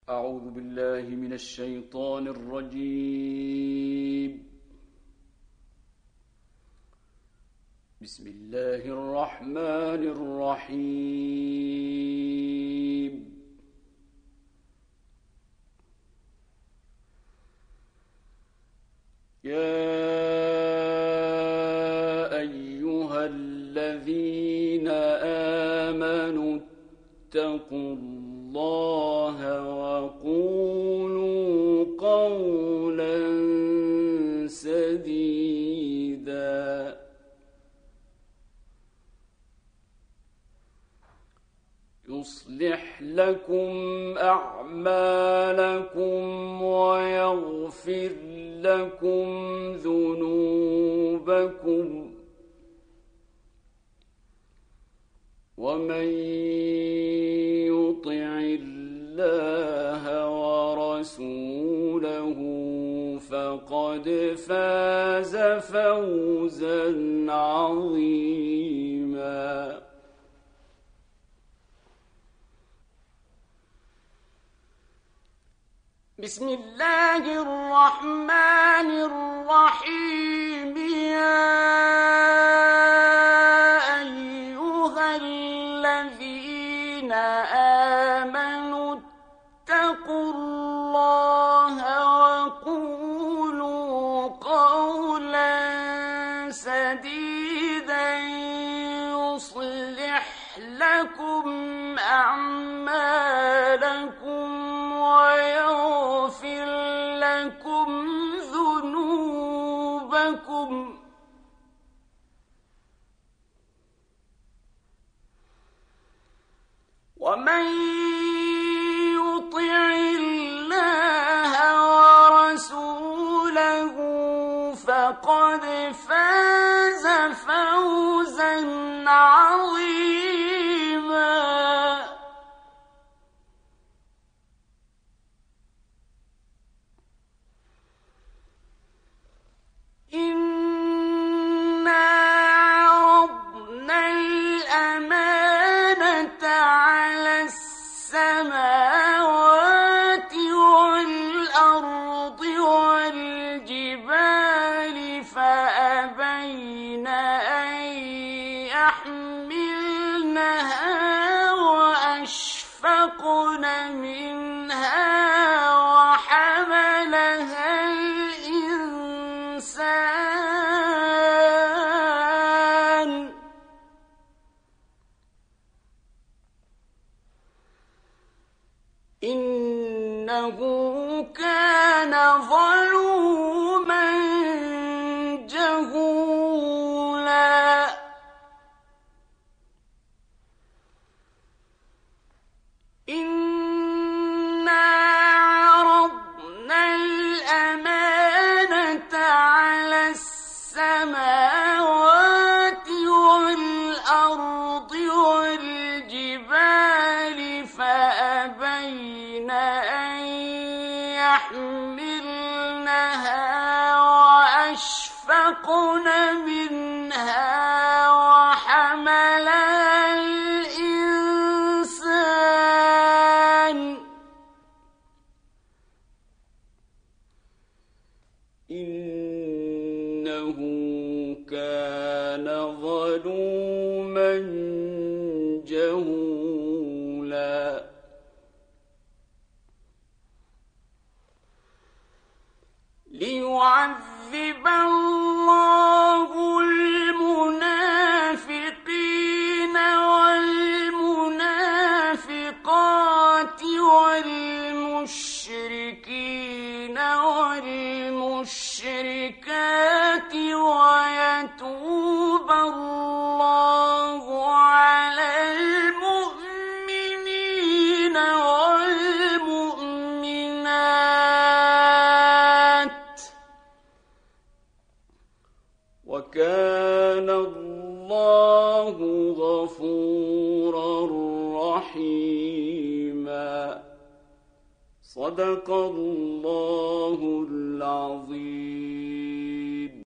أعوذ بالله من الشيطان الرجيم. بسم الله الرحمن الرحيم. يا أيها الذين آمنوا اتقوا الله وقولوا قولا سديدا يصلح لكم أعمالكم ويغفر لكم ذنوبكم ومن يطع الله ورسوله فقد فاز فوزا عظيما. بسم الله الرحمن الرحيم. يا أيها الذين آمنوا اتقوا الله وقولوا قولا سديدا يصلح لكم أعمالكم ويغفر لكم ذنوبكم ومن يطع الله ورسوله فقد فاز فوزا عظيما. إنا عرضنا الأمانة على السماوات والأرض والجبال فأبين أن يحملنها وأشفقن منها وحملها الإنسان إنه كان ظلوما جهولا. إنا عرضنا الأمانة على السماوات والأرض والجبال فأبين أن يحملنها وأشفقن منها وحملها الإنسان إنه كان ظلوما جهولا. ليعذب الله المنافقين والمنافقات والمشركين والمشركات ويتوب الله على المؤمنين والمؤمنات وكان الله غفورا رحيما. صدق الله العظيم.